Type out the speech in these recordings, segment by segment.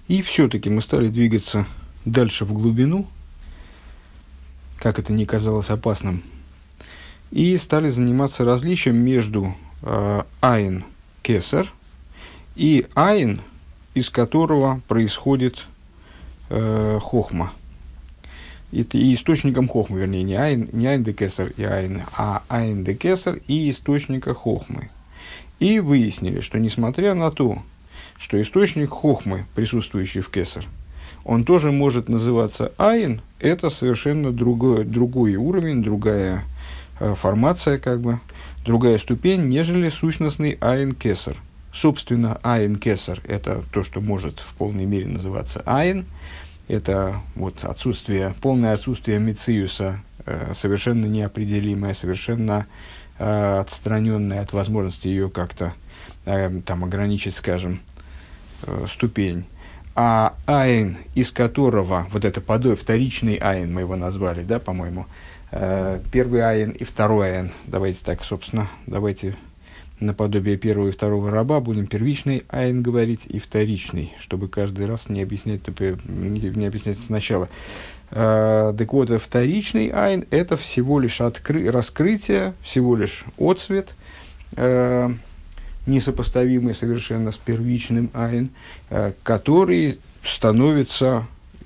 И все-таки мы стали двигаться дальше в глубину, как это ни казалось опасным, и стали заниматься различием между айн кесар и айн, из которого происходит хохма. И источником хохмы, вернее, не айн де кесар и айн, а айн де кесар и источника хохмы. И выяснили, что несмотря на то, что источник хохмы, присутствующий в кесар, он тоже может называться айн, это совершенно другой уровень, другая формация, как бы, другая ступень, нежели сущностный айн кесар. Собственно, айн кесар – это то, что может в полной мере называться айн. Это вот полное отсутствие мециуса, совершенно неопределимое, совершенно отстраненное от возможности ее как-то ограничить, скажем, ступень. А айн, из которого, вот это вторичный айн, мы его назвали, да, по-моему, первый айн и второй айн, давайте наподобие первого и второго раба будем первичный айн говорить и вторичный, чтобы каждый раз не объяснять сначала. Так вот, вторичный айн – это всего лишь раскрытие, всего лишь отцвет, несопоставимый совершенно с первичным айн, который становится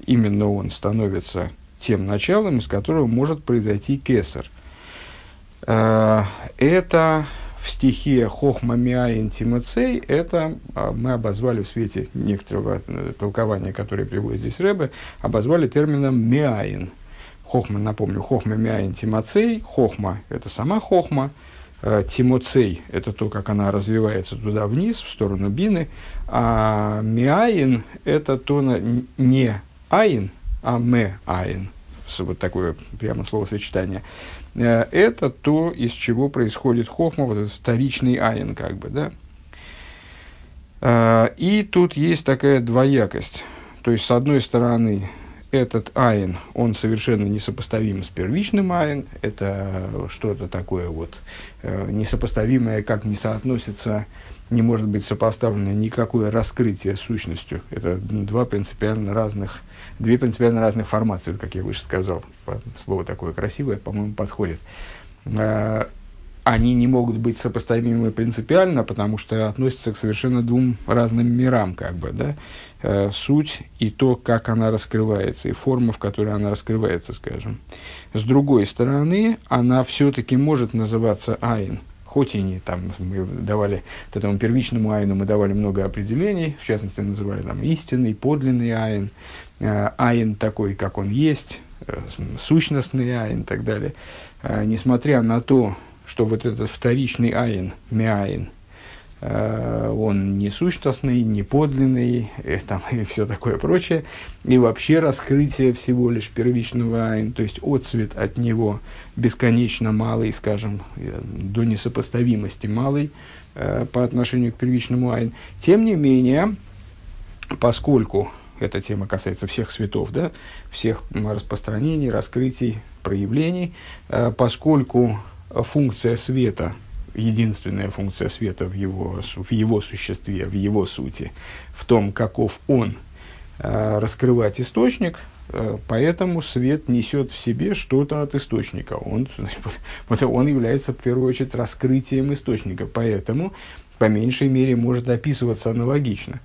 тем началом, из которого может произойти кесар. Это в стихе «Хохма миаин тимоцей», это мы обозвали в свете некоторого толкования, которое приводит здесь Ребе, обозвали термином «миаин». Хохма, напомню, «Хохма миаин тимоцей», «Хохма» — это сама Хохма, «тимоцей» — это то, как она развивается туда вниз, в сторону бины, а «миаин» — это то не «аин», а «ме-аин». Вот такое прямо словосочетание. Это то, из чего происходит хохма, вот этот вторичный айн, как бы, да. И тут есть такая двоякость. То есть, с одной стороны, этот айн, он совершенно несопоставим с первичным айн. Это что-то такое вот несопоставимое, как не соотносится, не может быть сопоставлено никакое раскрытие с сущностью. Это две принципиально разных формации, как я выше сказал. Слово такое красивое, по-моему, подходит. Они не могут быть сопоставимы принципиально, потому что относятся к совершенно двум разным мирам, как бы, да? Суть и то, как она раскрывается, и форма, в которой она раскрывается, скажем. С другой стороны, она все-таки может называться айн. Хоть и не мы давали этому первичному айну, мы давали много определений, в частности, называли истинный, подлинный айн, айн такой, как он есть, сущностный айн и так далее. Несмотря на то, что вот этот вторичный айн, миаин, он не сущностный, не подлинный, и все такое прочее, и вообще раскрытие всего лишь первичного айн, то есть отцвет от него бесконечно малый, скажем, до несопоставимости малый по отношению к первичному айн. Тем не менее, поскольку эта тема касается всех светов, да, всех распространений, раскрытий, проявлений, поскольку функция света, единственная функция света в его существе, в его сути, в том, каков он, раскрывать источник, поэтому свет несет в себе что-то от источника. Он является, в первую очередь, раскрытием источника, поэтому, по меньшей мере, может описываться аналогично.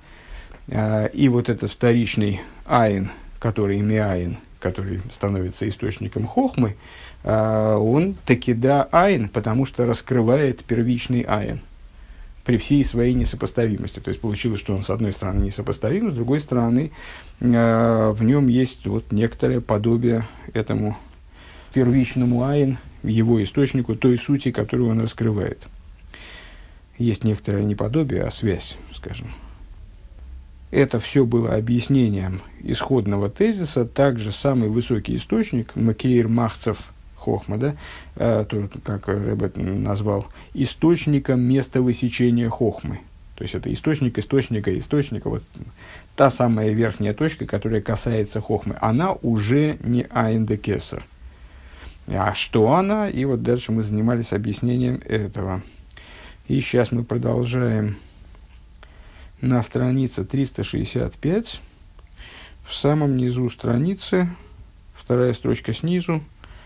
И вот этот вторичный айн, который миаин, который становится источником хохмы, он таки айн, потому что раскрывает первичный айн при всей своей несопоставимости. То есть получилось, что он с одной стороны несопоставим, с другой стороны в нем есть вот некоторое подобие этому первичному айн, его источнику, той сути, которую он раскрывает. Есть некоторое не подобие, а связь, скажем. Это все было объяснением исходного тезиса. Также самый высокий источник, Макеир Махцев Хохма, да, то, как Ребе назвал, источником места высечения Хохмы. То есть это источник источника, вот та самая верхняя точка, которая касается Хохмы, она уже не айн де кесар. А что она? И вот дальше мы занимались объяснением этого. И сейчас мы продолжаем на странице 365. в самом низу страницы, вторая строчка снизу,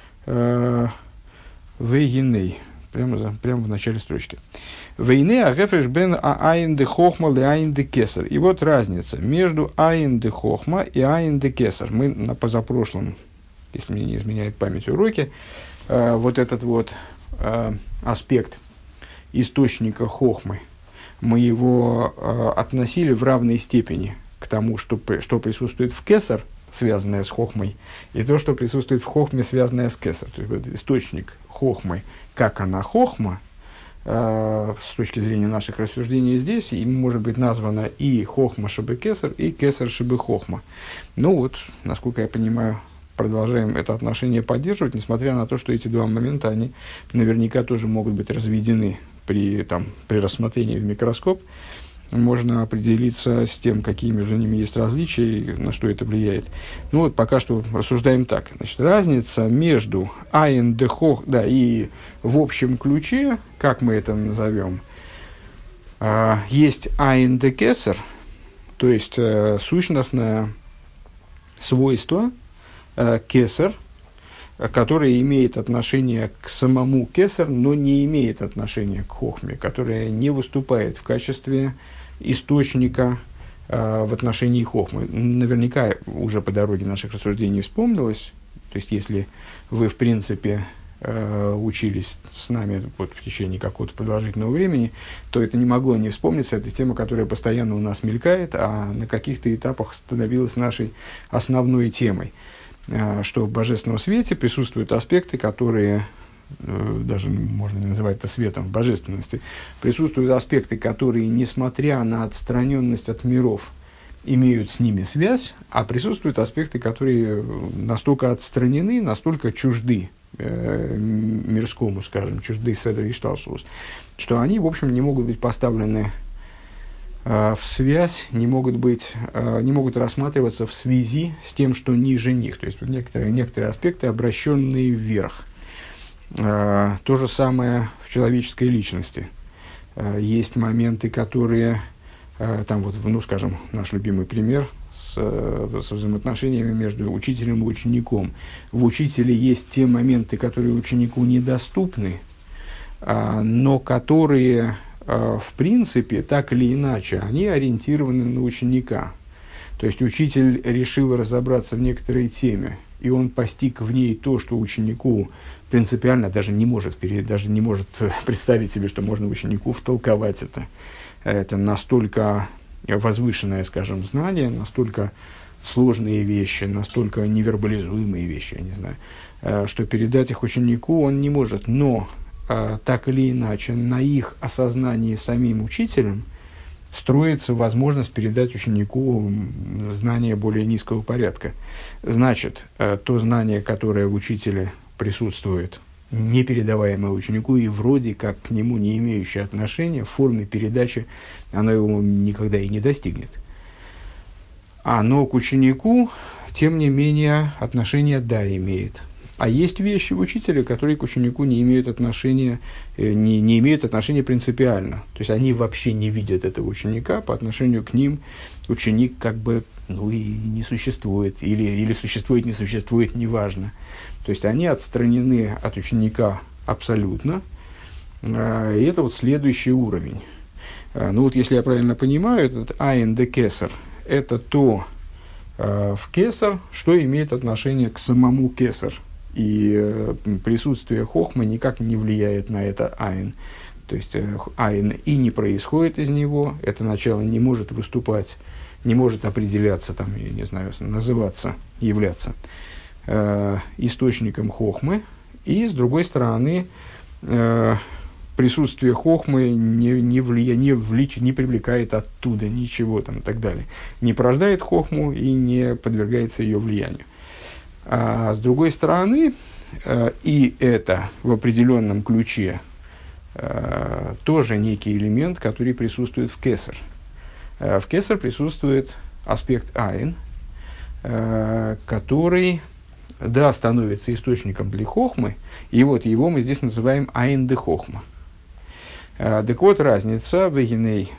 вейгиней, прямо в начале строчки. Вейне агефреш бен айн де хохма ле айн де кесар. И вот разница между айн де хохма и айн де кесар. Мы на позапрошлом, если мне не изменяет память, уроке, вот этот вот аспект источника хохмы, мы его относили в равной степени к тому, что присутствует в кесар, связанное с хохмой, и то, что присутствует в хохме, связанное с кесар. То есть, вот источник хохмы, как она хохма, с точки зрения наших рассуждений здесь, им может быть названо и хохма шебе кесар, и кесар шебе хохма. Ну вот, насколько я понимаю, продолжаем это отношение поддерживать, несмотря на то, что эти два момента, они наверняка тоже могут быть разведены при рассмотрении в микроскоп. Можно определиться с тем, какие между ними есть различия и на что это влияет. Ну вот, пока что рассуждаем так. Значит, разница между айн де хох, да, и в общем ключе, как мы это назовем, есть айн де кесар, то есть сущностное свойство кесар, которое имеет отношение к самому кесар, но не имеет отношения к хохме, которое не выступает в качестве источника в отношении хохмы. Наверняка уже по дороге наших рассуждений вспомнилось, то есть если вы в принципе учились с нами вот, в течение какого-то продолжительного времени, то это не могло не вспомниться. Это тема, которая постоянно у нас мелькает, а на каких-то этапах становилась нашей основной темой. Что в божественном свете присутствуют аспекты, которые, даже можно называть это светом в божественности, присутствуют аспекты, которые, несмотря на отстраненность от миров, имеют с ними связь, а присутствуют аспекты, которые настолько отстранены, настолько чужды мирскому, скажем, чужды седер и шталшус, что они, в общем, не могут быть поставлены в связь, не могут рассматриваться в связи с тем, что ниже них. То есть некоторые аспекты, обращенные вверх. То же самое в человеческой личности. Есть моменты, которые, там вот, ну, скажем, наш любимый пример со взаимоотношениями между учителем и учеником. В учителе есть те моменты, которые ученику недоступны, но которые, в принципе, так или иначе, они ориентированы на ученика. То есть учитель решил разобраться в некоторой теме, и он постиг в ней то, что ученику принципиально даже не может представить себе, что можно ученику втолковать это. Это настолько возвышенное, скажем, знание, настолько сложные вещи, настолько невербализуемые вещи, я не знаю, что передать их ученику он не может. Но так или иначе, на их осознании самим учителем строится возможность передать ученику знание более низкого порядка. Значит, то знание, которое в учителе присутствует, не передаваемое ученику и вроде как к нему не имеющее отношения, в форме передачи оно его никогда и не достигнет. Но к ученику, тем не менее, отношение да имеет. А есть вещи в учителе, которые к ученику не имеют отношения, не имеют отношения принципиально. То есть они вообще не видят этого ученика, по отношению к ним ученик как бы и не существует, или существует, не существует, неважно. То есть они отстранены от ученика абсолютно, и это вот следующий уровень. Ну вот если я правильно понимаю, этот айн де кесар – это то в кесар, что имеет отношение к самому кесар. И присутствие хохмы никак не влияет на это айн. То есть айн и не происходит из него, это начало не может выступать, не может определяться, там, я не знаю, называться, являться источником хохмы. И, с другой стороны, присутствие хохмы не привлекает оттуда ничего там, и так далее. Не порождает хохму и не подвергается ее влиянию. А с другой стороны, и это в определенном ключе тоже некий элемент, который присутствует в кесар. В кесар присутствует аспект айн, который, да, становится источником для хохмы, и вот его мы здесь называем айн де хохма. Так вот, разница в эгеней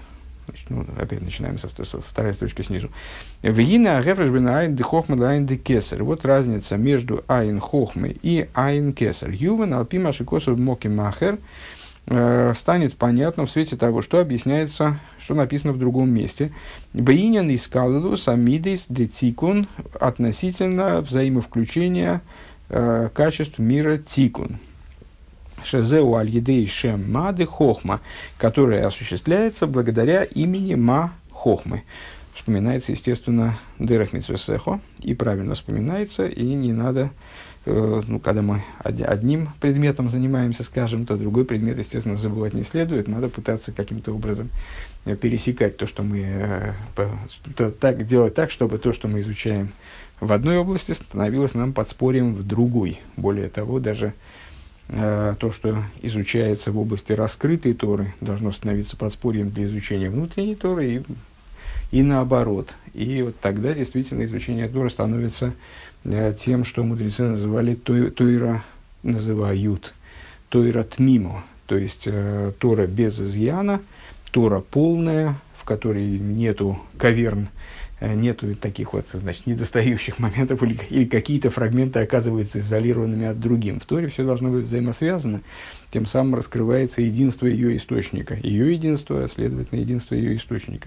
Значит, опять начинаем со второй строчки снизу. Вгина агефреш бен айн де хохма де айн де кесар. Вот разница между айн хохмой и айн кесар. Ювен алпи машикосов моки махер станет понятно в свете того, что объясняется, что написано в другом месте. Бейнян искалудус амидис де тикун относительно взаимовключения качеств мира тикун. Шезеу аль-едей шем мады хохма, которая осуществляется благодаря имени ма хохмы. Вспоминается, естественно, дерах митсвесехо, и правильно вспоминается, и не надо, когда мы одним предметом занимаемся, скажем, то другой предмет, естественно, забывать не следует, надо пытаться каким-то образом пересекать то, что мы, делать так, чтобы то, что мы изучаем в одной области, становилось нам подспорьем в другой. Более того, даже то, что изучается в области раскрытой Торы, должно становиться подспорьем для изучения внутренней Торы и наоборот. И вот тогда действительно изучение Торы становится тем, что мудрецы называли называют Тойра тмимо, то есть Тора без изъяна, Тора полная, в которой нету каверн, нету таких вот, значит, недостающих моментов, или какие-то фрагменты оказываются изолированными от другим. В Торе все должно быть взаимосвязано, тем самым раскрывается единство ее источника. Ее единство, следовательно, единство ее источника.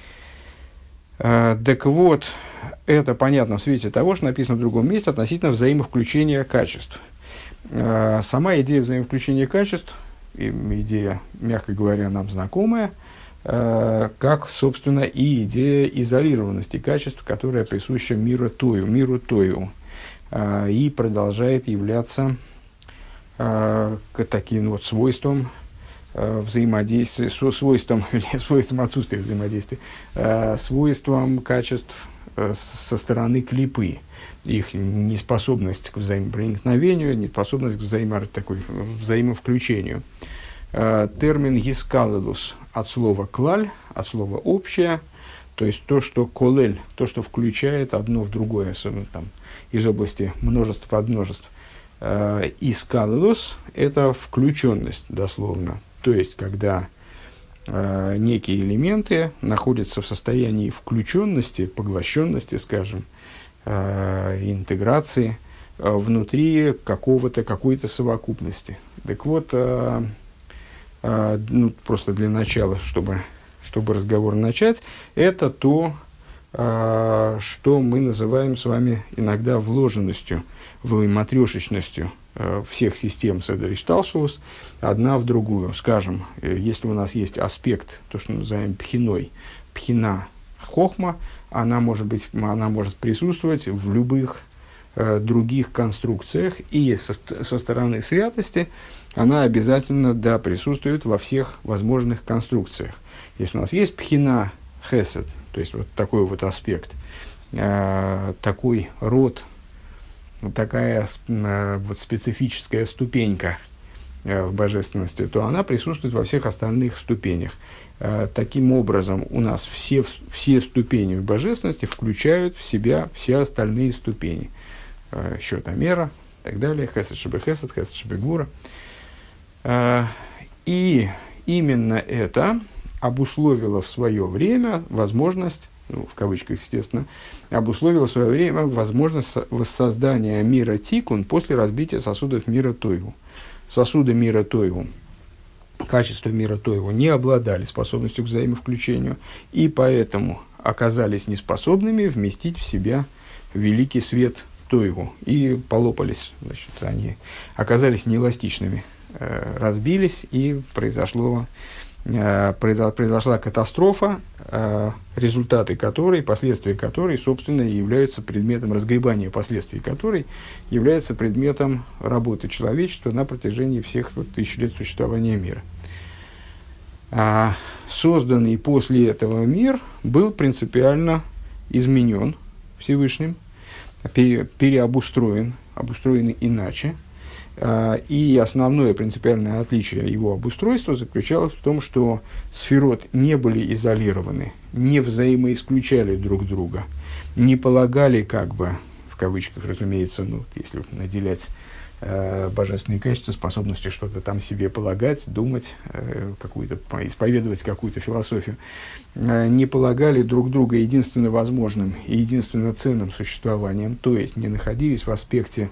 Так вот, это понятно в свете того, что написано в другом месте относительно взаимовключения качеств. Сама идея взаимовключения качеств, идея, мягко говоря, нам знакомая, как, собственно, и идея изолированности качеств, которая присуща миру Тою, и продолжает являться таким вот свойством взаимодействия, свойством отсутствия взаимодействия, свойством качеств со стороны клипы, их неспособность к взаимопроникновению, неспособность к взаимовключению. Термин «гискалелус» от слова «клаль», от слова «общее», то есть то, что «колель», то, что включает одно в другое, там, из области множеств под множеств. «Искалелус» – это включенность, дословно. То есть, когда некие элементы находятся в состоянии включенности, поглощенности, скажем, интеграции внутри какой-то совокупности. Так вот, просто для начала, чтобы разговор начать, это то, что мы называем с вами иногда вложенностью, матрешечностью всех систем Седер Ишталшелус, одна в другую. Скажем, если у нас есть аспект, то, что мы называем пхиной, пхина хохма, она может присутствовать в любых других конструкциях, и со стороны святости она обязательно, присутствует во всех возможных конструкциях. Если у нас есть пхина хесед, то есть вот такой вот аспект, такой род, такая вот специфическая ступенька в божественности, то она присутствует во всех остальных ступенях. Таким образом, у нас все ступени в божественности включают в себя все остальные ступени. Счет Амера и так далее, хесед шебе хесед, хесед шебе гура. И именно это обусловило в свое время возможность, в кавычках, естественно, обусловило в свое время возможность воссоздания мира Тикун после разбития сосудов мира Тойгу. Сосуды мира Тойгу, качества мира Тойгу не обладали способностью к взаимовключению, и поэтому оказались неспособными вместить в себя великий свет Тойгу, и полопались, значит, они оказались неэластичными, разбились, и произошла катастрофа, результаты которой, последствия которой, собственно, являются предметом разгребания последствий которой является предметом работы человечества на протяжении всех тысяч лет существования мира. Созданный после этого мир был принципиально изменен Всевышним, обустроен иначе. И основное принципиальное отличие его обустройства заключалось в том, что сферот не были изолированы, не взаимоисключали друг друга, не полагали, в кавычках, разумеется, если наделять божественные качества, способностью что-то там себе полагать, думать, исповедовать какую-то философию, не полагали друг друга единственно возможным и единственно ценным существованием, то есть не находились в аспекте,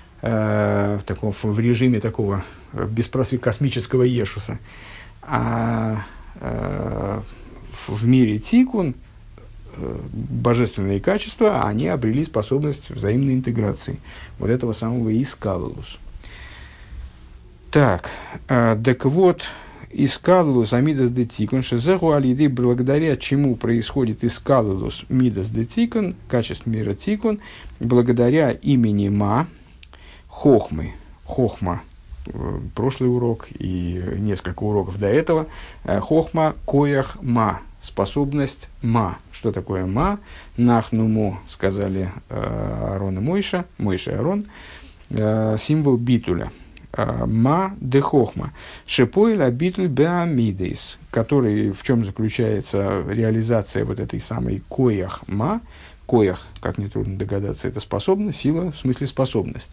в режиме такого космического ешуса, а в мире тикун божественные качества, они обрели способность взаимной интеграции. Вот этого самого искалулус. Так, так вот, искалулус амидас де тикун, шезеху алиды, благодаря чему происходит искалулус мидас де тикун, качеств мира тикун, благодаря имени ма, хохмы, хохма, прошлый урок и несколько уроков до этого, хохма коях ма, способность ма. Что такое ма? Нахнумо, сказали Аарон и Мойша, Мойша и Аарон, символ битуля. Ма де хохма. Шепойла битуль беамидейс, который, в чем заключается реализация вот этой самой коях ма. Коях, как нетрудно догадаться, это способность, сила, в смысле способность.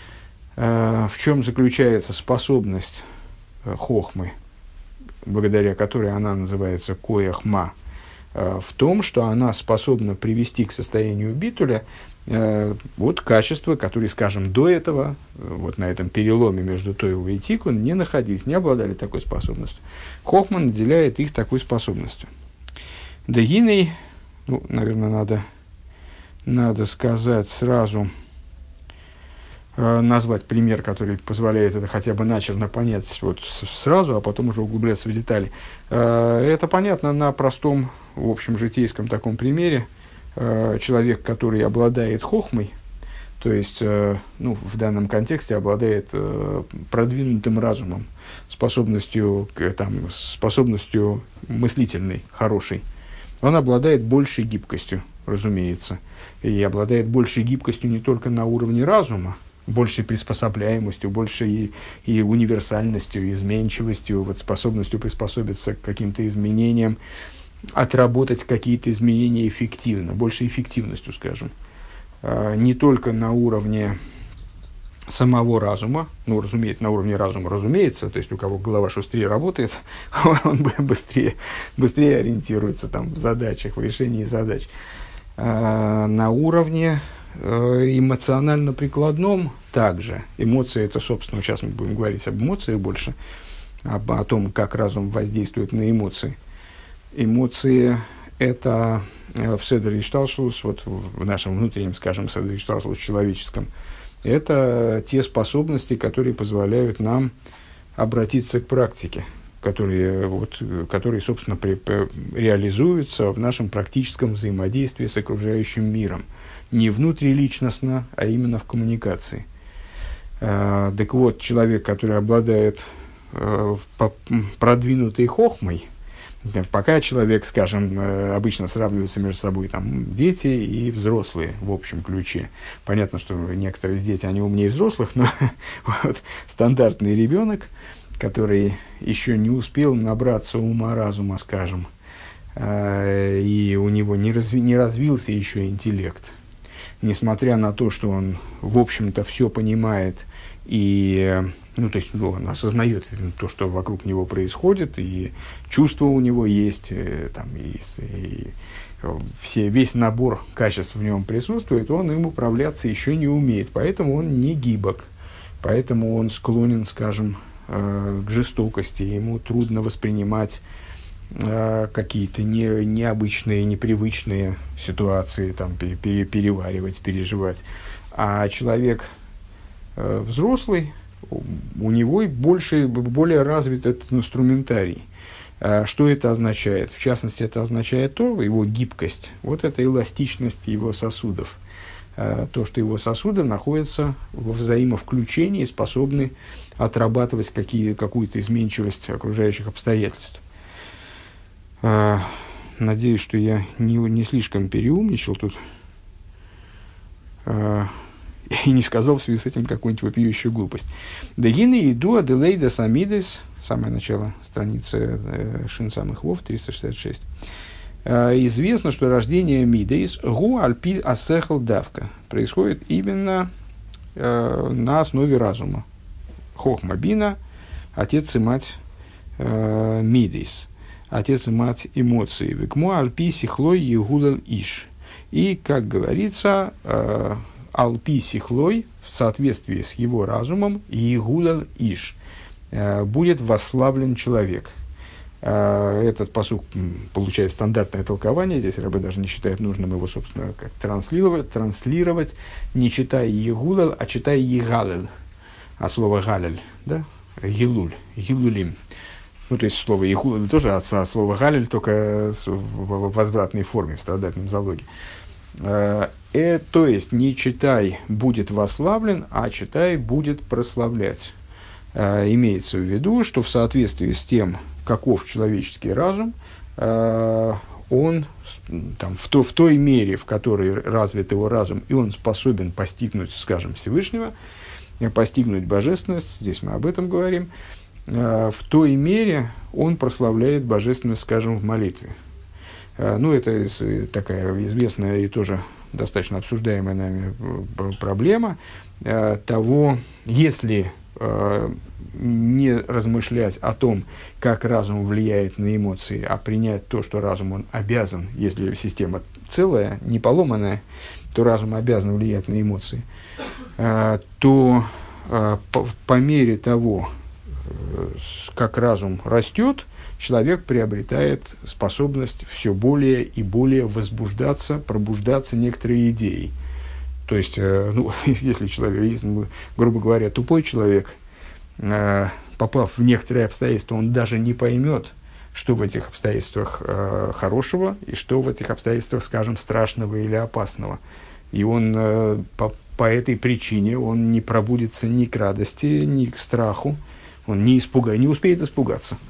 В чем заключается способность хохмы, благодаря которой она называется коях ма? В том, что она способна привести к состоянию битуля вот качества, которые, скажем, до этого, вот на этом переломе между Тойвой и Тикун, не находились, не обладали такой способностью. Хохма наделяет их такой способностью. Дагиной, наверное, надо сказать сразу, назвать пример, который позволяет это хотя бы начерно понять вот сразу, а потом уже углубляться в детали. Это понятно на простом, в общем, житейском таком примере. Человек, который обладает хохмой, то есть, в данном контексте обладает продвинутым разумом, способностью мыслительной, хорошей, он обладает большей гибкостью, разумеется, и обладает большей гибкостью не только на уровне разума, большей приспособляемостью, большей и универсальностью, изменчивостью, вот способностью приспособиться к каким-то изменениям, отработать какие-то изменения эффективно, большей эффективностью, скажем. Не только на уровне самого разума, разумеется, на уровне разума, разумеется, то есть у кого голова шустрее работает, он быстрее ориентируется там, в задачах, в решении задач. На уровне эмоционально-прикладном также. Эмоции — это, собственно, сейчас мы будем говорить об эмоциях больше, о том, как разум воздействует на эмоции. Эмоции — это в Седер Ишталшус, вот в нашем внутреннем, скажем, Седер Ишталшус человеческом, это те способности, которые позволяют нам обратиться к практике, которые, собственно, реализуются в нашем практическом взаимодействии с окружающим миром. Не внутриличностно, а именно в коммуникации. Так вот, человек, который обладает продвинутой хохмой, пока человек, скажем, обычно сравниваются между собой там, дети и взрослые в общем ключе. Понятно, что некоторые дети, они умнее взрослых, но вот, стандартный ребенок, который еще не успел набраться ума-разума, скажем, и у него не развился еще интеллект, несмотря на то, что он, в общем-то, все понимает и, он осознает то, что вокруг него происходит, и чувства у него есть, весь набор качеств в нем присутствует, он им управляться еще не умеет, поэтому он не гибок, поэтому он склонен, скажем, к жестокости, ему трудно воспринимать какие-то необычные, непривычные ситуации, переваривать, переживать. А человек взрослый, у него более развит этот инструментарий. Что это означает? В частности, это означает его гибкость, вот эта эластичность его сосудов. То, что его сосуды находятся во взаимовключении, способны отрабатывать какую-то изменчивость окружающих обстоятельств. Надеюсь, что я не слишком переумничал тут и не сказал в связи с этим какую-нибудь вопиющую глупость. Дегины иду аделейда самидес, самое начало страницы Шин самых Вов, 366. Известно, что рождение мидейс гу альпи асехал давка происходит именно на основе разума. Хохма бина, отец и мать мидейс, отец и мать эмоций. Векмо альпи сихлой егулал иш. И, как говорится, алпи сихлой, в соответствии с его разумом, егулал иш, будет восславлен человек. Этот пасук получает стандартное толкование. Здесь Рабби даже не считает нужным его, собственно, как транслировать, не читая егулал, а читая егалел. А слово галель, да? Гилуль, гилулим. Ну, то есть слово егулал тоже от слова галель, только в возвратной форме, в страдательном залоге. То есть не читай будет восславлен, а читай будет прославлять. Имеется в виду, что в соответствии с тем, каков человеческий разум, он там, в той мере, в которой развит его разум, и он способен постигнуть, скажем, Всевышнего, постигнуть божественность, здесь мы об этом говорим, в той мере он прославляет божественность, скажем, в молитве. Ну, это такая известная и тоже достаточно обсуждаемая нами проблема того, если не размышлять о том, как разум влияет на эмоции, а принять то, что разум он обязан, если система целая, не поломанная, то разум обязан влиять на эмоции, то по мере того, как разум растет, человек приобретает способность все более и более возбуждаться, пробуждаться некоторые идеи. То есть, ну, если человек, грубо говоря, тупой человек, попав в некоторые обстоятельства, он даже не поймет, что в этих обстоятельствах хорошего и что в этих обстоятельствах, скажем, страшного или опасного. И он по этой причине он не пробудится ни к радости, ни к страху, он не успеет испугаться.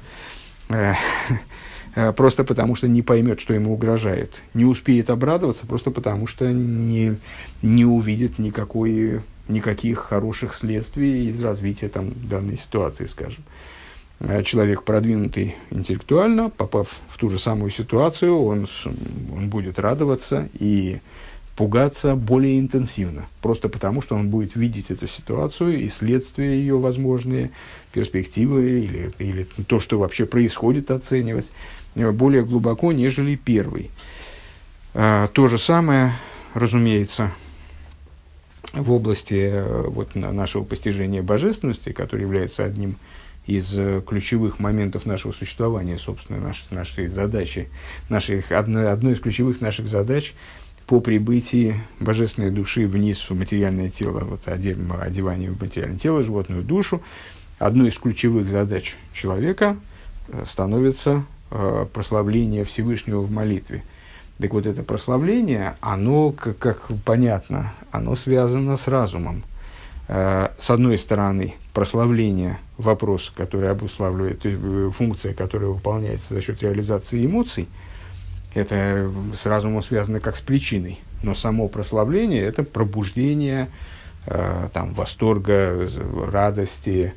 Просто потому, что не поймет, что ему угрожает. Не успеет обрадоваться, просто потому, что не увидит никаких хороших следствий из развития там, данной ситуации, скажем. Человек, продвинутый интеллектуально, попав в ту же самую ситуацию, он будет радоваться и пугаться более интенсивно. Просто потому, что он будет видеть эту ситуацию и следствия ее возможные, перспективы или то, что вообще происходит, оценивать более глубоко, нежели первый. То же самое, разумеется, в области нашего постижения божественности, который является одним из ключевых моментов нашего существования, собственно, нашей задачи, одной из ключевых наших задач по прибытии божественной души вниз в материальное тело, одевание в материальное тело, животную душу, одной из ключевых задач человека становится прославление Всевышнего в молитве. Так вот, это прославление, оно, как понятно, оно связано с разумом. С одной стороны, прославление – вопрос, который обуславливает, функция, которая выполняется за счет реализации эмоций, это с разумом связано как с причиной. Но само прославление – это пробуждение восторга, радости,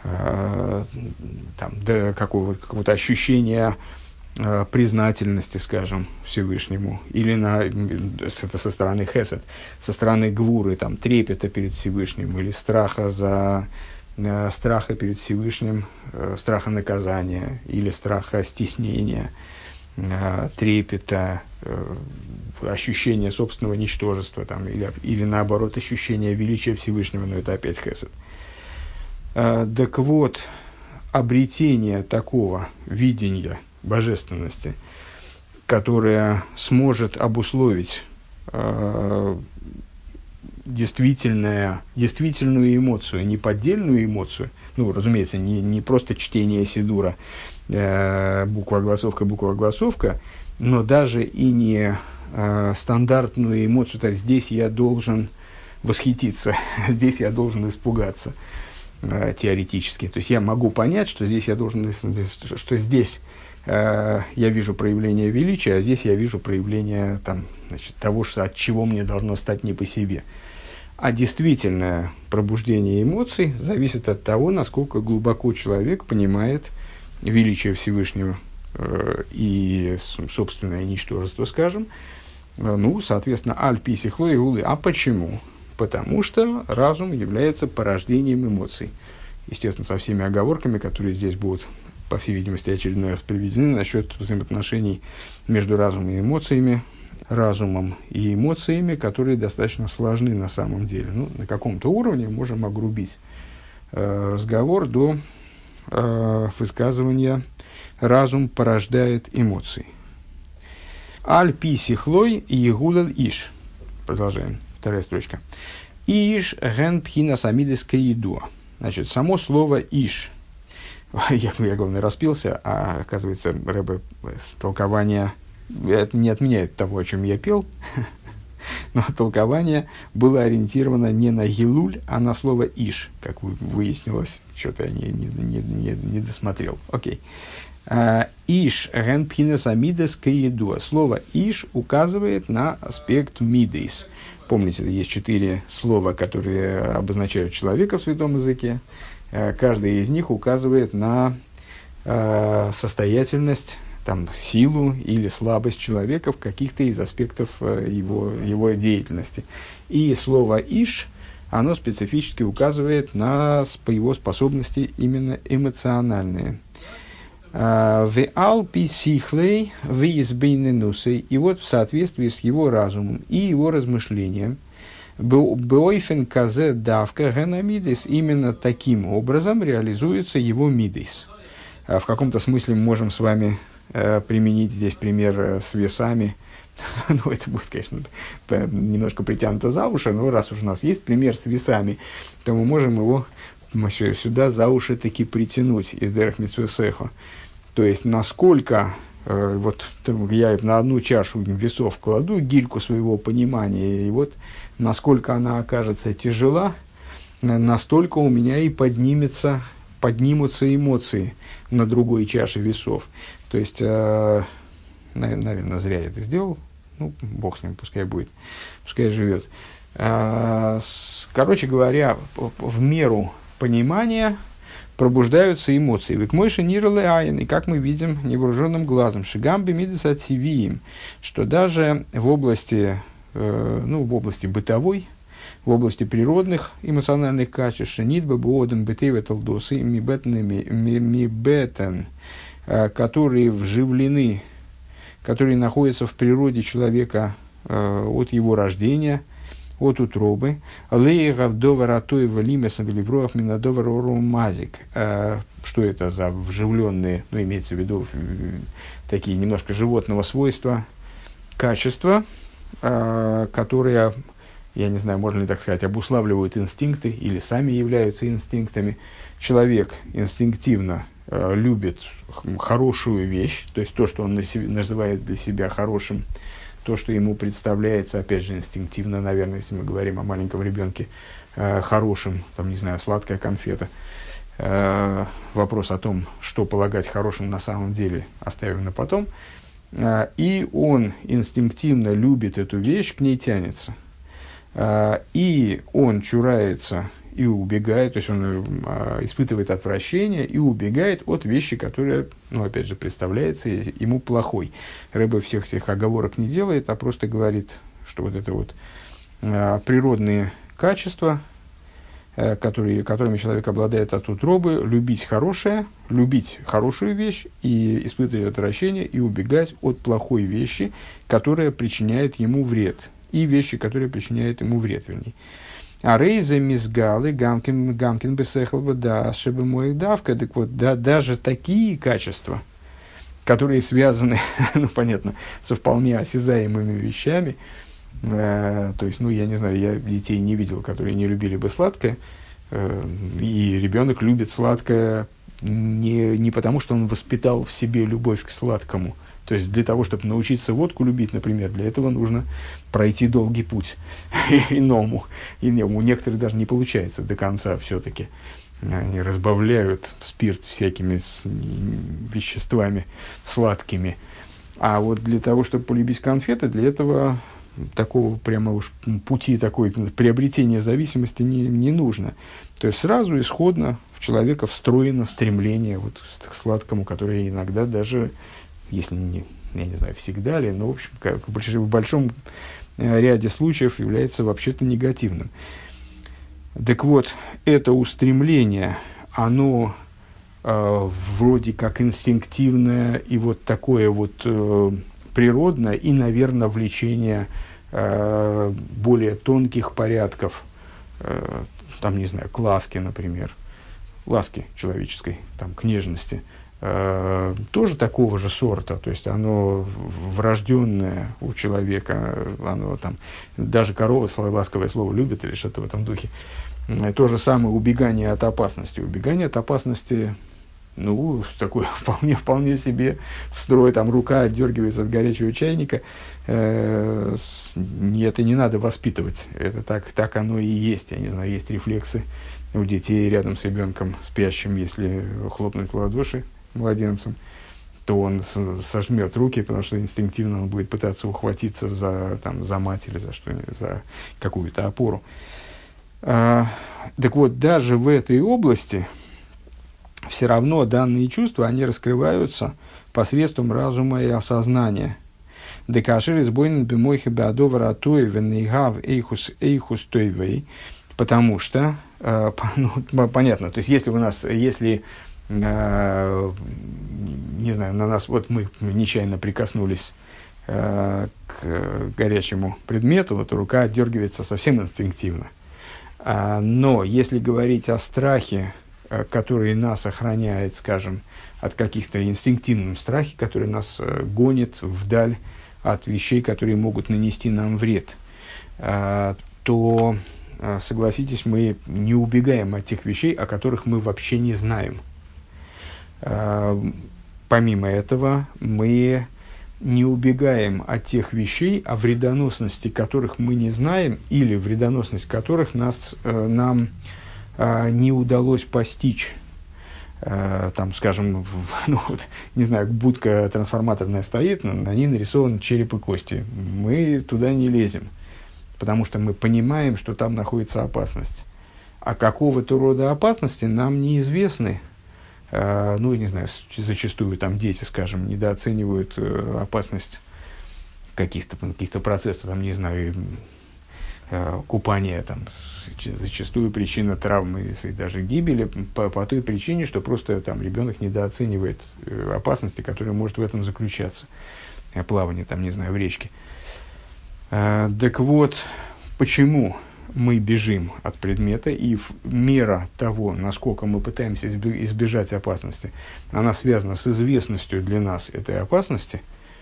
какого-то ощущения признательности, скажем, Всевышнему, или это со стороны хесед, со стороны гвуры, трепета перед Всевышним, или страха перед Всевышним, страха наказания, или страха стеснения, трепета, ощущения собственного ничтожества, или наоборот, ощущения величия Всевышнего, но это опять хесед. Так вот, обретение такого видения божественности, которая сможет обусловить действительную эмоцию, не поддельную эмоцию, разумеется, не просто чтение сидура, буква-огласовка, но даже и не стандартную эмоцию, то есть здесь я должен восхититься, здесь я должен испугаться, теоретически. То есть я могу понять, что здесь я вижу проявление величия, а здесь я вижу проявление того, от чего мне должно стать не по себе. А действительное пробуждение эмоций зависит от того, насколько глубоко человек понимает величие Всевышнего и собственное ничтожество, скажем. Соответственно, аль пи сихло и улы. А почему? потому что разум является порождением эмоций. Естественно, со всеми оговорками, которые здесь будут, по всей видимости, очередной раз приведены насчет взаимоотношений между разумом и эмоциями, разумом и эмоциями, которые достаточно сложны на самом деле. Ну, на каком-то уровне можем огрубить разговор до высказывания «разум порождает эмоции». «Аль пи сихлой егулел иш». Продолжаем. Вторая строчка. «Иш ген пхина самидес каидуа». Значит, само слово «иш». Я, главное, распился, а, оказывается, Ребе с толкования... Это не отменяет того, о чем я пел, но толкование было ориентировано не на «гилуль», а на слово «иш», как выяснилось. Что-то я не досмотрел. Окей. «Иш ген пхинес амидес каидуа». Слово «иш» указывает на аспект «мидейс». Помните, есть 4 слова, которые обозначают человека в святом языке. Каждый из них указывает на состоятельность, там, силу или слабость человека в каких-то из аспектов его деятельности. И слово «иш», оно специфически указывает на его способности именно эмоциональные. «Ве алпи сихлей виизбейненусей». И вот в соответствии с его разумом и его размышлением, «беойфен казе давка генамидис», именно таким образом реализуется его мидис. В каком-то смысле мы можем с вами применить здесь пример с весами. Ну, это будет, конечно, немножко притянуто за уши, но раз уж у нас есть пример с весами, то мы можем его сюда за уши таки притянуть из Дерех Мицвот Сехо. То есть, насколько вот я на одну чашу весов кладу гирьку своего понимания, и вот насколько она окажется тяжела, настолько у меня и поднимутся эмоции на другой чаше весов. То есть, наверное, зря я это сделал. Ну, бог с ним, пускай будет, пускай живет. Короче говоря, в меру понимания пробуждаются эмоции. Векмойши ниреле айн, и как мы видим невооруженным глазом, шигам бемидес ацивиим, что даже в области бытовой, в области природных эмоциональных качеств, шенит бабуоден бетеве талдосы мибетен, которые вживлены, которые находятся в природе человека от его рождения, от утробы. Лейгав доваратой валимесом веливроах минадоварорумазик. Что это за вживленные, ну, имеется в виду такие немножко животного свойства, качества, которые, я не знаю, можно ли так сказать, обуславливают инстинкты или сами являются инстинктами. Человек инстинктивно любит хорошую вещь, то есть то, что он называет для себя хорошим, то, что ему представляется, опять же, инстинктивно, наверное, если мы говорим о маленьком ребенке, хорошим, там, не знаю, сладкая конфета. Вопрос о том, что полагать хорошим на самом деле, оставим на потом. И он инстинктивно любит эту вещь, к ней тянется. И он чурается и убегает, то есть он испытывает отвращение и убегает от вещи, которая, ну, опять же, представляется ему плохой. Ребе всех этих оговорок не делает, а просто говорит, что вот это вот природные качества, которыми человек обладает от утробы, любить хорошее, любить хорошую вещь и испытывать отвращение и убегать от плохой вещи, которая причиняет ему вред, и вещи, которые причиняют ему вред, вернее. А рейза мизгалы гамкин бесехлба да шебы моих давка. Так вот, даже такие качества, которые связаны, ну, понятно, со вполне осязаемыми вещами, то есть, ну, я не знаю, я детей не видел, которые не любили бы сладкое, и ребенок любит сладкое не потому, что он воспитал в себе любовь к сладкому. То есть, для того, чтобы научиться водку любить, например, для этого нужно пройти долгий путь иному. И у некоторых даже не получается до конца все-таки. Они разбавляют спирт всякими веществами сладкими. А вот для того, чтобы полюбить конфеты, для этого такого прямо уж пути, такой приобретения зависимости не нужно. То есть, сразу исходно в человека встроено стремление вот к сладкому, которое иногда даже... если не, я не знаю, всегда ли, но, в общем, как в большом ряде случаев является вообще-то негативным. Так вот, это устремление, оно вроде как инстинктивное и вот такое вот природное, и, наверное, влечение более тонких порядков, там, не знаю, к ласке, например, ласки человеческой, там, к нежности, тоже такого же сорта, то есть оно врожденное у человека, оно там, даже корова ласковое слово любит или что-то в этом духе. То же самое убегание от опасности. Убегание от опасности, ну, такое вполне себе в строй, там рука отдергивается от горячего чайника, это не надо воспитывать, это так оно и есть, я не знаю, есть рефлексы у детей рядом с ребенком спящим, если хлопнуть в ладоши младенцем, то он сожмет руки, потому что инстинктивно он будет пытаться ухватиться за мать или за какую-то опору. Так вот, даже в этой области все равно данные чувства, они раскрываются посредством разума и осознания. Декашир избойнен бимойхи беадовар атуи венейгав эйхус тойвей, потому что, понятно, то есть если не знаю, на нас, вот мы нечаянно прикоснулись к горячему предмету, то рука отдергивается совсем инстинктивно. Но если говорить о страхе, который нас охраняет, скажем, от каких-то инстинктивных страхов, которые нас гонят вдаль от вещей, которые могут нанести нам вред, то, согласитесь, мы не убегаем от тех вещей, о которых мы вообще не знаем. Помимо этого, мы не убегаем от тех вещей, о вредоносности которых мы не знаем, или вредоносность которых нам не удалось постичь. Там, скажем, не знаю, будка трансформаторная стоит, на ней нарисован череп и кости. Мы туда не лезем, потому что мы понимаем, что там находится опасность. А какого-то рода опасности нам неизвестны. Не знаю, зачастую там дети, скажем, недооценивают опасность каких-то процессов, там, не знаю, купания, там, зачастую причина травмы и даже гибели по той причине, что просто там ребенок недооценивает опасности, которые может в этом заключаться. Плавание, там, не знаю, в речке. Так вот, почему мы бежим от предмета, и мера того, насколько мы пытаемся избежать опасности, она связана с известностью для нас этой опасности,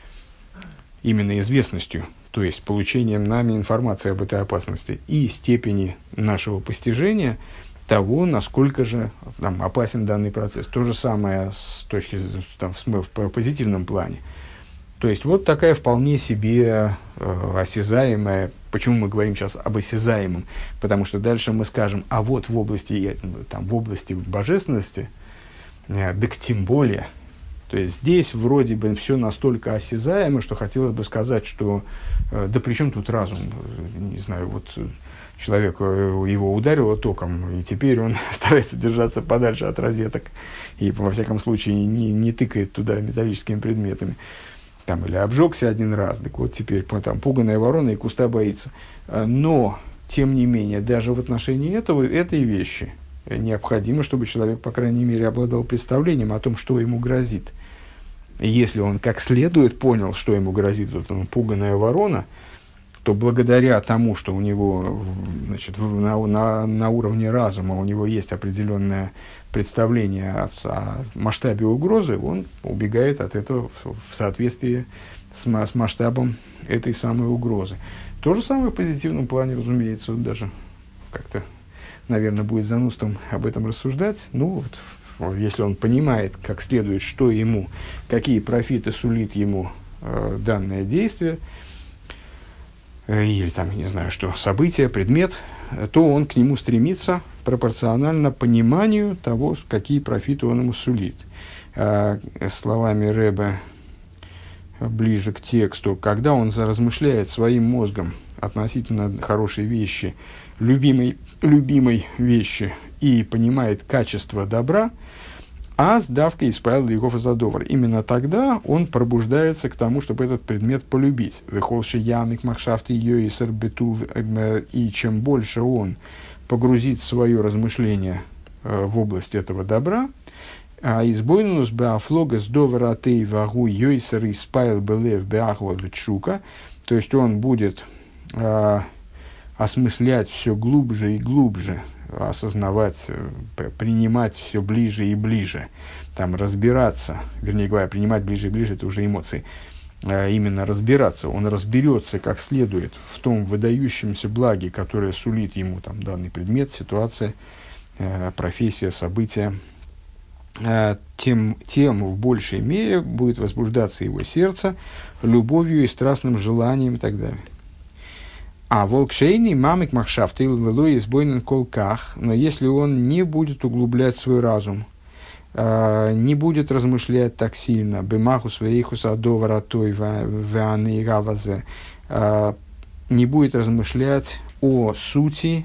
именно известностью, то есть получением нами информации об этой опасности и степени нашего постижения того, насколько же опасен данный процесс. То же самое с точки в позитивном плане. То есть вот такая вполне себе осязаемая. Почему мы говорим сейчас об осязаемом? Потому что дальше мы скажем, а вот в области божественности, так тем более. То есть здесь вроде бы все настолько осязаемо, что хотелось бы сказать, что да при чем тут разум? Не знаю, вот человек, его ударило током, и теперь он старается держаться подальше от розеток и, во всяком случае, не тыкает туда металлическими предметами. Там, или обжегся один раз, так вот теперь там пуганая ворона и куста боится. Но, тем не менее, даже в отношении этой вещи необходимо, чтобы человек, по крайней мере, обладал представлением о том, что ему грозит. Если он как следует понял, что ему грозит пуганая ворона, то благодаря тому, что у него, значит, на уровне разума у него есть определенное представление о масштабе угрозы, он убегает от этого в соответствии с масштабом этой самой угрозы. То же самое в позитивном плане, разумеется, вот даже как-то, наверное, будет занудством об этом рассуждать. Если он понимает как следует, что ему, какие профиты сулит ему данное действие, или там, не знаю, что, событие, предмет, то он к нему стремится пропорционально пониманию того, какие профиты он ему сулит. Словами Ребе, ближе к тексту, когда он размышляет своим мозгом относительно хорошей вещи, любимой вещи, и понимает качество добра, А сдавка исправил Лейгофа Задовар. Именно тогда он пробуждается к тому, чтобы этот предмет полюбить. Выхолши ямик махшафты ее и сарбету. И чем больше он погрузит свое размышление в область этого добра, а избойнус беафлогас доваратей вагу йойсер испайл белев беахвот вчука, то есть он будет осмыслять все глубже и глубже, осознавать, принимать все ближе и ближе, там, разбираться, вернее говоря, принимать ближе и ближе, это уже эмоции, именно разбираться, он разберется как следует в том выдающемся благе, которое сулит ему там, данный предмет, ситуация, профессия, события, тем в большей мере будет возбуждаться его сердце любовью и страстным желанием и так далее. А волкшейный мамик махшафты лилой избойнен колках, но если он не будет углублять свой разум, не будет размышлять так сильно, бемаху своих усадоваратой ваны гавазе, не будет размышлять о сути,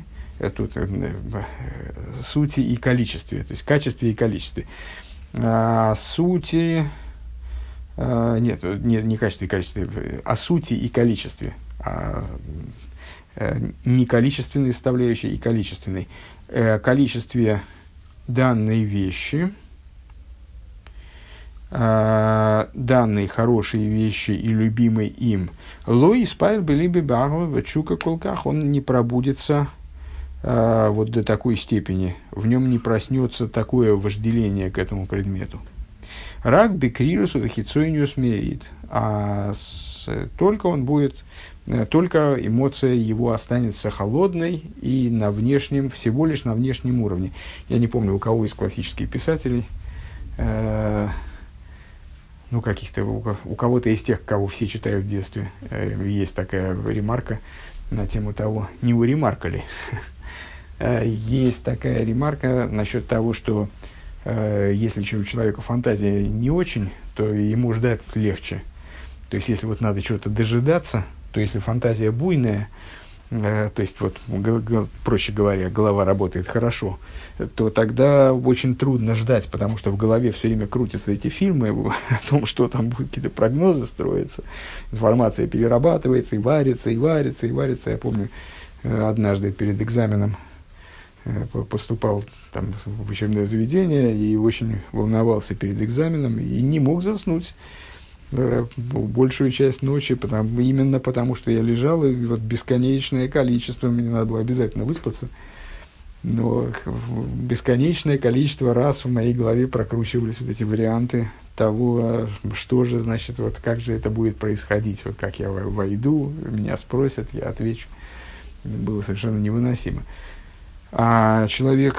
сути и количестве, то есть качестве и количестве, сути, нет, не качестве и количестве, о сути и количестве, не количественной составляющей и количественной, количестве данной вещи, данной хорошей вещи и любимой им, лой спайр были бы багва чука колках, он не пробудится вот до такой степени, в нем не проснется такое вожделение к этому предмету. Рак бекрирусу вахицойнию смеет, только он будет, только эмоция его останется холодной и на внешнем, всего лишь на внешнем уровне. Я не помню, у кого из классических писателей, ну, каких-то, у кого-то из тех, кого все читают в детстве, есть такая ремарка на тему того, не у ремарка ли. Есть такая ремарка насчет того, что если у человека фантазия не очень, то ему ждать легче. То есть, если вот надо чего-то дожидаться, то если фантазия буйная, то есть, вот, проще говоря, голова работает хорошо, то тогда очень трудно ждать, потому что в голове все время крутятся эти фильмы о том, что там будут какие-то прогнозы строятся, информация перерабатывается и варится, и варится, и варится. Я помню, однажды перед экзаменом поступал там в учебное заведение и очень волновался перед экзаменом и не мог заснуть большую часть ночи, именно потому что я лежал, и вот бесконечное количество, мне надо было обязательно выспаться, но бесконечное количество раз в моей голове прокручивались вот эти варианты того, что же, значит, вот как же это будет происходить, вот как я войду, меня спросят, я отвечу. Это было совершенно невыносимо. А человек,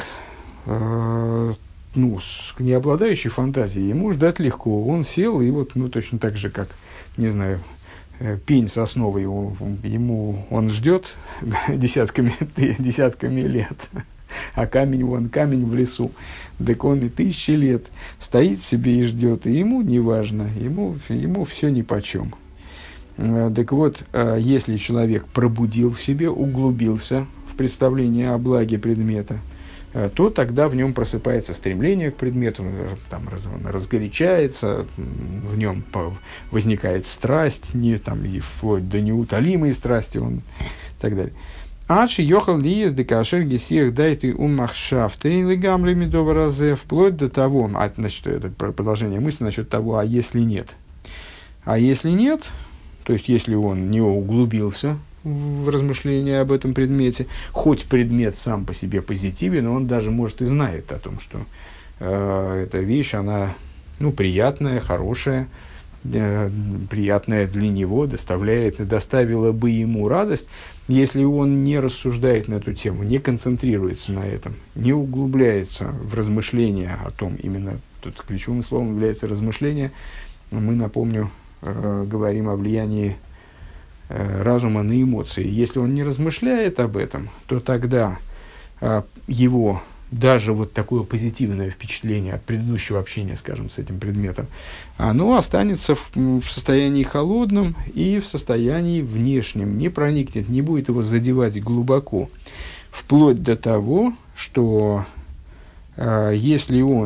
не обладающий фантазией, ему ждать легко. Он сел, и вот, точно так же, как, не знаю, пень сосновый, он ждет десятками лет, а камень в лесу, так он и 1000 лет стоит себе и ждет, и ему не важно, ему все нипочем. Так вот, если человек пробудил в себе, углубился в представление о благе предмета, то тогда в нем просыпается стремление к предмету, там, разгорячается, в нем возникает страсть, и вплоть до неутолимой страсти, и так далее. Ачи йохал лиес декашер гесиях дайты умахшафты или гамри медова разе, вплоть до того, значит, это продолжение мысли насчет того, а если нет? А если нет, то есть если он не углубился в размышления об этом предмете, хоть предмет сам по себе позитивен, но он даже, может, и знает о том, что эта вещь, она приятная, хорошая, приятная для него, доставила бы ему радость, если он не рассуждает на эту тему, не концентрируется на этом, не углубляется в размышления о том, именно тут ключевым словом является размышление. Мы, напомню, говорим о влиянии разума на эмоции. Если он не размышляет об этом, то тогда его даже вот такое позитивное впечатление от предыдущего общения, скажем, с этим предметом, оно останется в состоянии холодном и в состоянии внешнем, не проникнет, не будет его задевать глубоко, вплоть до того, что если он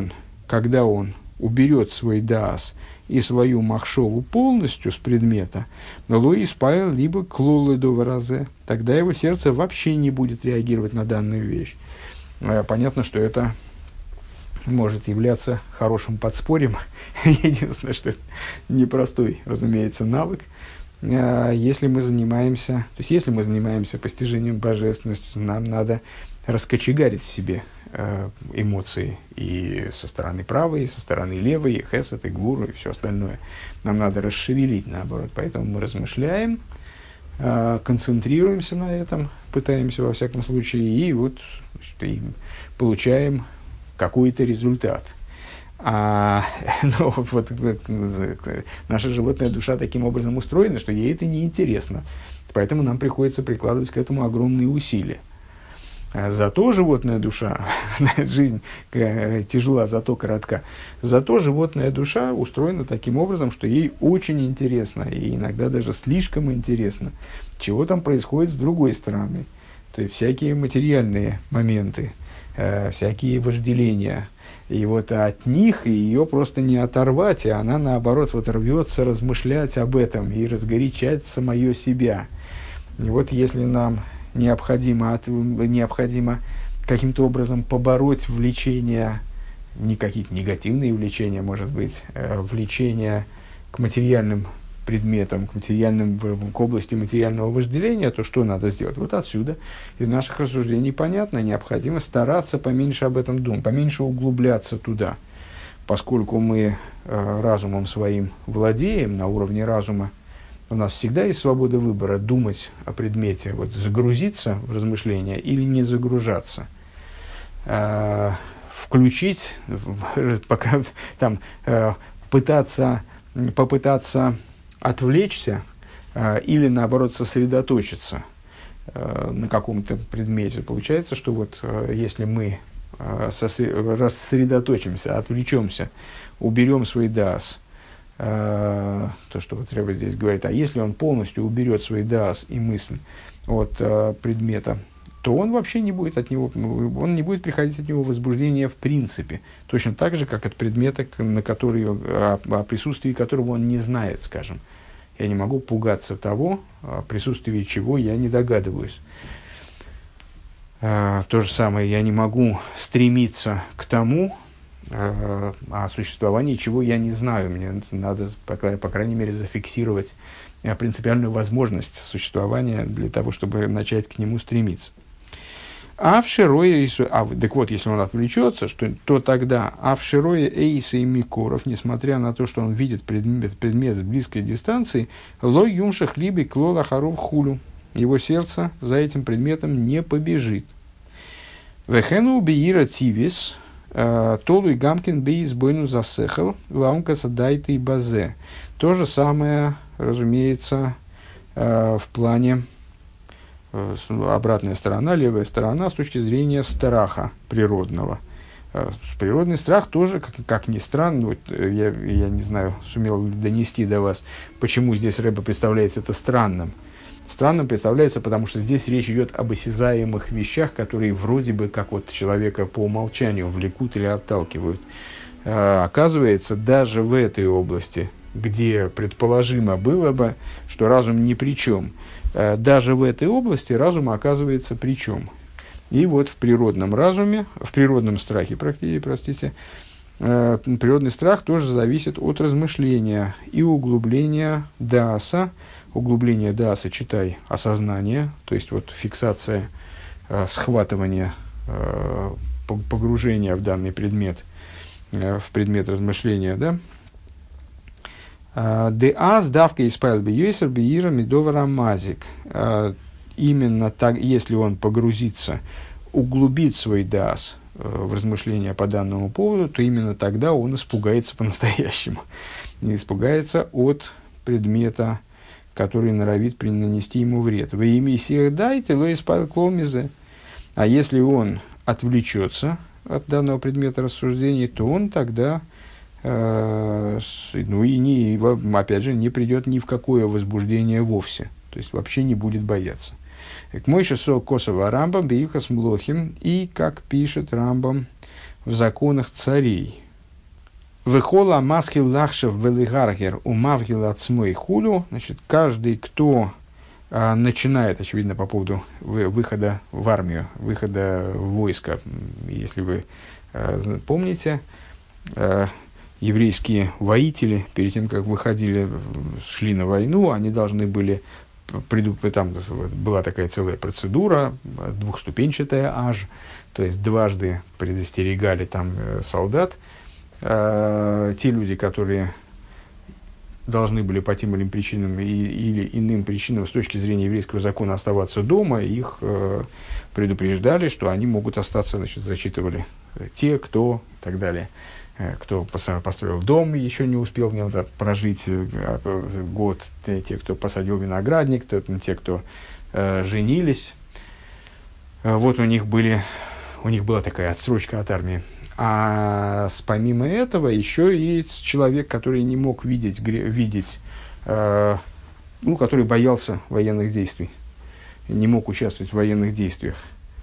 когда он уберет свой даас и свою махшову полностью с предмета, лоис паэл либо клолы до варазе, тогда его сердце вообще не будет реагировать на данную вещь. Понятно, что это может являться хорошим подспорьем. Единственное, что это непростой, разумеется, навык. Если мы занимаемся постижением божественности, нам надо раскочегарить в себе эмоции и со стороны правой, и со стороны левой, и хесед, и гуру, и все остальное. Нам надо расшевелить, наоборот. Поэтому мы размышляем, концентрируемся на этом, пытаемся, во всяком случае, и вот и получаем какой-то результат. Но вот наша животная душа таким образом устроена, что ей это неинтересно. Поэтому нам приходится прикладывать к этому огромные усилия. Зато животная душа, жизнь тяжела, зато коротка, зато животная душа устроена таким образом, что ей очень интересно, и иногда даже слишком интересно, чего там происходит с другой стороны. То есть всякие материальные моменты, всякие вожделения. И вот от них ее просто не оторвать, и она, наоборот, вот рвется размышлять об этом и разгорячать самое себя. И вот если нам необходимо каким-то образом побороть влечение, не какие-то негативные влечения, может быть, влечение к материальным предметам, к области материального вожделения, то что надо сделать? Вот отсюда, из наших рассуждений понятно, необходимо стараться поменьше об этом думать, поменьше углубляться туда. Поскольку мы разумом своим владеем, на уровне разума у нас всегда есть свобода выбора думать о предмете, вот, загрузиться в размышления или не загружаться. Включить, попытаться отвлечься или, наоборот, сосредоточиться на каком-то предмете. Получается, что вот если мы рассредоточимся, отвлечемся, уберем свой даас, то, что вот Ребе здесь говорит, а если он полностью уберет свой даас и мысль от предмета, то он вообще не будет от него, он не будет приходить от него возбуждение в принципе, точно так же, как от предмета, на который, о присутствии которого он не знает, скажем. Я не могу пугаться того, о присутствии чего я не догадываюсь. То же самое, я не могу стремиться к тому, о существовании чего я не знаю. Мне надо, по крайней мере, зафиксировать принципиальную возможность существования для того, чтобы начать к нему стремиться. Так вот, если он отвлечется, то тогда авшироя эйса и микоров, несмотря на то, что он видит предмет с близкой дистанции, ло юмшах либо клола харов хулю, его сердце за этим предметом не побежит. Вехену биира тивис толуй гамкин бейс бойну засехал ламкаса дайты и базе. То же самое, разумеется, в плане обратная сторона, левая сторона с точки зрения страха природного. Природный страх тоже, как ни странно, вот я не знаю, сумел ли донести до вас, почему здесь Ребе представляется это странным. Странным представляется, потому что здесь речь идет об осязаемых вещах, которые вроде бы как вот человека по умолчанию влекут или отталкивают. Оказывается, даже в этой области, где предположимо было бы, что разум ни при чем, даже в этой области разум оказывается при чем. И вот в природном разуме, в природном страхе, природный страх тоже зависит от размышления и углубления дааса. Углубление дааса, читай, осознание, то есть вот фиксация, схватывание, погружение в данный предмет, в предмет размышления, да? Деас давка испайл бьёйсер бьира медовара мазик. Именно так, если он погрузится, углубит свой даас в размышления по данному поводу, то именно тогда он испугается по-настоящему. Не испугается от предмета, который норовит нанести ему вред. Во имя всех дайте, ло испайл кломизе. А если он отвлечется от данного предмета рассуждений, то он тогда опять же, не придет ни в какое возбуждение вовсе. То есть, вообще не будет бояться. К Мойше со Косова Рамбам Бейхас Млохим, и как пишет Рамбам в законах царей. Вехола масхил лахшев велигаргер умавгил ацмой хулю. Значит, каждый, кто начинает, очевидно, по поводу выхода в армию, выхода в войско. Если вы помните, еврейские воители, перед тем, как выходили, шли на войну, они должны были, там была такая целая процедура, двухступенчатая аж, то есть дважды предостерегали там солдат. Те люди, которые должны были по тем или иным причинам или иным причинам с точки зрения еврейского закона оставаться дома, их предупреждали, что они могут остаться, значит, зачитывали те, кто и так далее, кто построил дом, еще не успел в нем прожить год, те, кто посадил виноградник, те, кто женились. Вот у них была такая отсрочка от армии. А помимо этого еще и человек, который не мог видеть, который боялся военных действий, не мог участвовать в военных действиях.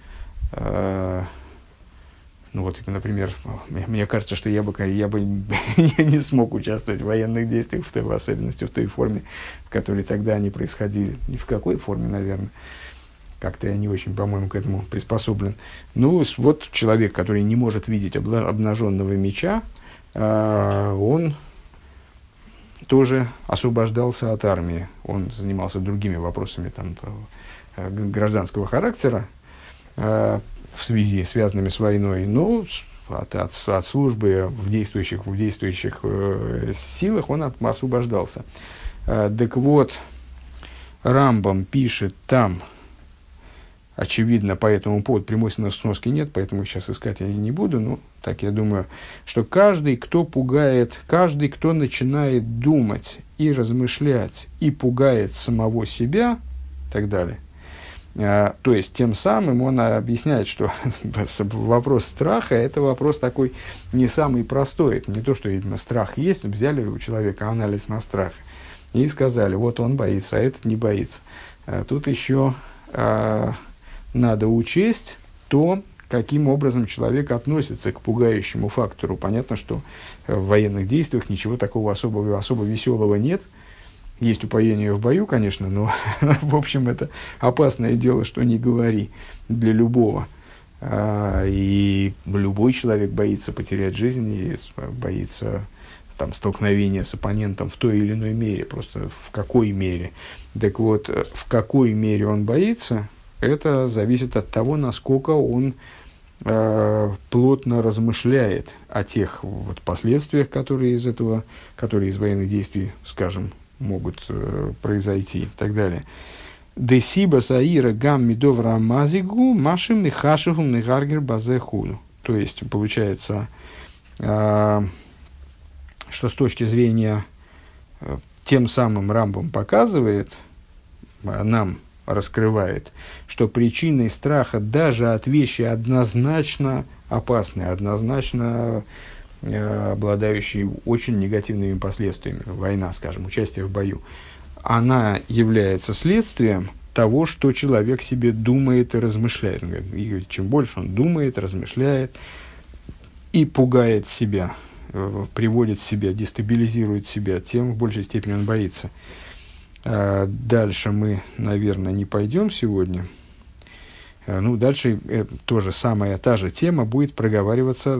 Например, мне кажется, что я бы не смог участвовать в военных действиях, в особенности в той форме, в которой тогда они происходили. Ни в какой форме, наверное. Как-то я не очень, по-моему, к этому приспособлен. Вот человек, который не может видеть обнаженного меча, он тоже освобождался от армии. Он занимался другими вопросами гражданского характера, в связи, связанными с войной, но от службы в действующих силах он освобождался. Так вот, Рамбам пишет там, очевидно, по этому поводу прямой сноски нет, поэтому сейчас искать я не буду, но так я думаю, что каждый, кто пугает, каждый, кто начинает думать и размышлять, и пугает самого себя, и так далее, то есть, тем самым он объясняет, что вопрос страха – это вопрос такой не самый простой. Это не то, что страх есть, взяли у человека анализ на страх и сказали, вот он боится, а этот не боится. Тут еще надо учесть то, каким образом человек относится к пугающему фактору. Понятно, что в военных действиях ничего такого особо веселого нет. Есть упоение в бою, конечно, но, в общем, это опасное дело, что не говори, для любого. И любой человек боится потерять жизнь, и боится столкновения с оппонентом в той или иной мере, просто в какой мере. Так вот, в какой мере он боится, это зависит от того, насколько он плотно размышляет о тех последствиях, которые из военных действий, скажем, могут произойти и так далее. Десиба саира гам мидовра мазигу машим михашиху мигаргер базехулю. То есть, получается, что с точки зрения, тем самым Рамбам показывает, нам раскрывает, что причиной страха даже от вещи однозначно опасной, однозначно обладающей очень негативными последствиями, война, скажем, участие в бою, она является следствием того, что человек себе думает и размышляет. Он говорит, чем больше он думает, размышляет и пугает себя, приводит себя, дестабилизирует себя, тем в большей степени он боится. Дальше мы, наверное, не пойдем сегодня. Дальше тоже та же тема будет проговариваться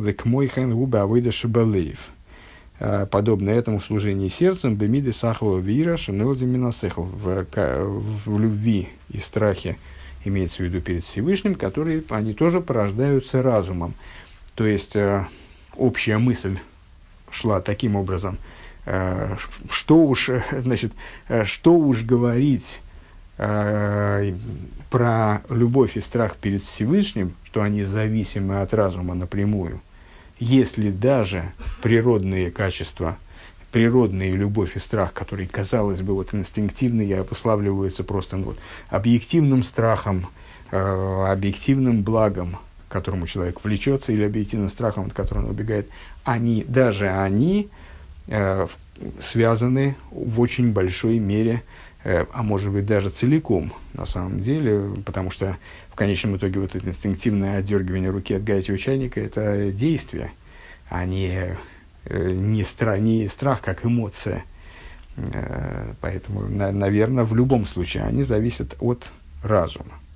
подобно этому в служении сердцем бемиды сахова вира шенелди минасехл, в любви и страхе, имеется в виду перед Всевышним, которые они тоже порождаются разумом. То есть общая мысль шла таким образом, что уж говорить про любовь и страх перед Всевышним, что они зависимы от разума напрямую, если даже природные качества, природные любовь и страх, которые, казалось бы, инстинктивные, обуславливаются просто объективным страхом, объективным благом, к которому человек влечется, или объективным страхом, от которого он убегает, они связаны в очень большой мере, а может быть даже целиком, на самом деле, потому что в конечном итоге это инстинктивное отдергивание руки от горячего чайника – это действие, а не не страх как эмоция. Поэтому, наверное, в любом случае они зависят от разума.